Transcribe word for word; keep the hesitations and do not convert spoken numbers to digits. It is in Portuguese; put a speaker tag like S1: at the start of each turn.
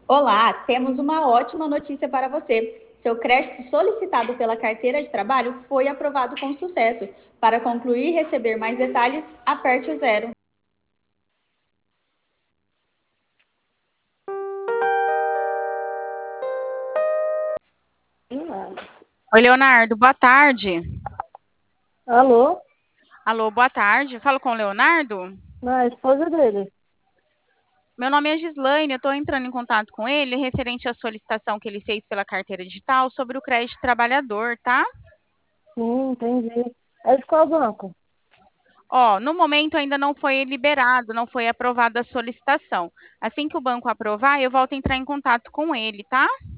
S1: Olá, temos uma ótima notícia para você. Seu crédito solicitado pela carteira de trabalho foi aprovado com sucesso. Para concluir e receber mais detalhes, aperte o zero.
S2: Oi, Leonardo, boa tarde.
S3: Alô?
S2: Alô, boa tarde. Falo com o Leonardo?
S3: Não, a esposa dele.
S2: Meu nome é Gislaine, eu estou entrando em contato com ele referente à solicitação que ele fez pela carteira digital sobre o crédito trabalhador, tá?
S3: Sim, entendi. É de qual banco?
S2: Ó, no momento ainda não foi liberado, não foi aprovada a solicitação. Assim que o banco aprovar, eu volto a entrar em contato com ele, tá?